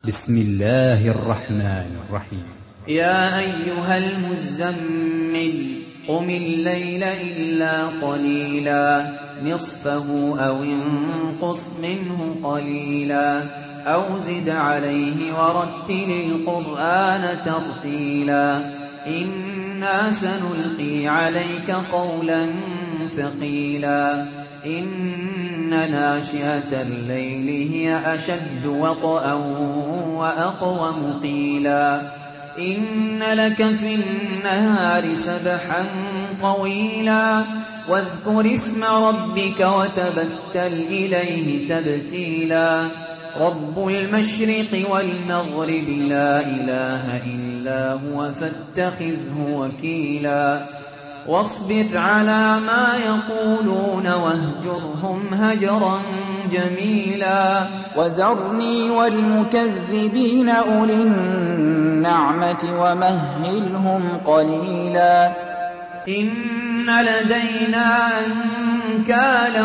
بسم الله الرحمن الرحيم. يا أيها المزمل قم الليل إلا قليلا نصفه أو انقص منه قليلا أو زد عليه ورتل القرآن ترتيلا إنا سنلقي عليك قولا ثقيلا إن ناشئة الليل هي أشد وطئا وأقوم قيلا إن لك في النهار سبحا طويلا واذكر اسم ربك وتبتل إليه تبتيلا رب المشرق والمغرب لا إله إلا هو فاتخذه وكيلا واصبر على ما يقولون واهجرهم هجرا جميلا وذرني والمكذبين أولي النعمة ومهلهم قليلا إن لدينا أنكالا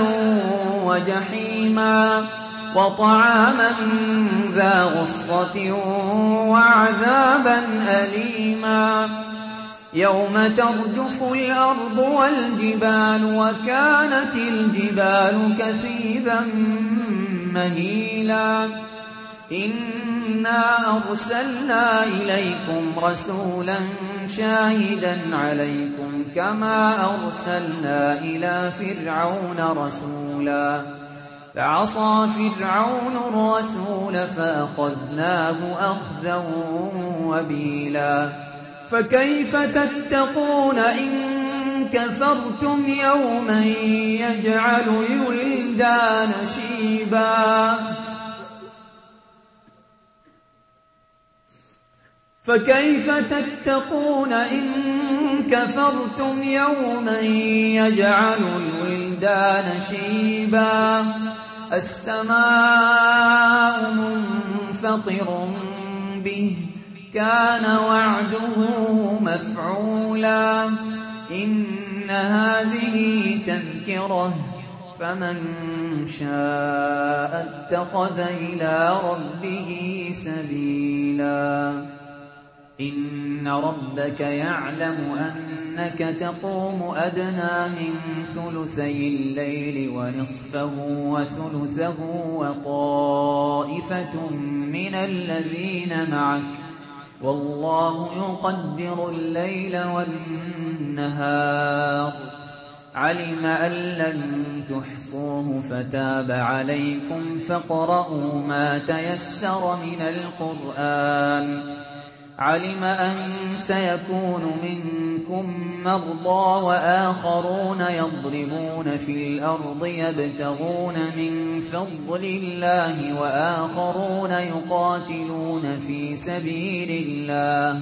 وجحيما وطعاما ذا غصة وعذابا أليما يوم ترجف الأرض والجبال وكانت الجبال كثيبا مهيلا إنا أرسلنا إليكم رسولا شاهدا عليكم كما أرسلنا إلى فرعون رسولا فعصى فرعون الرسول فأخذناه أخذا وبيلا فكيف تتقون إن كفرتم يوما يجعل الولدان شيبا فكيف تتقون إن كفرتم يوما يجعل الولدان شيبا السماء منفطر به كان وعده مفعولا إن هذه تذكرة فمن شاء اتخذ إلى ربه سبيلا إن ربك يعلم أنك تقوم أدنى من ثلثي الليل ونصفه وثلثه وطائفة من الذين معك والله يقدر الليل والنهار علم أن لن تحصوه فتاب عليكم فاقرؤوا ما تيسر من القرآن علم أن سيكون منكم مرضى وآخرون يضربون في الأرض يبتغون من فضل الله وآخرون يقاتلون في سبيل الله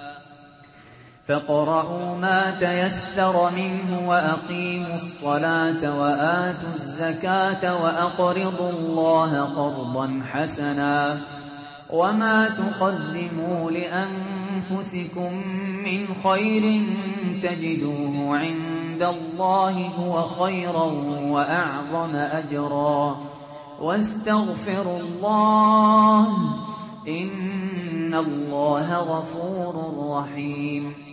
فاقرؤوا ما تيسر منه وأقيموا الصلاة وآتوا الزكاة وأقرضوا الله قرضا حسنا وما تقدموا لأنفسكم من خير تجدوه عند الله هو خيرا وأعظم أجرا واستغفروا الله إن الله غفور رحيم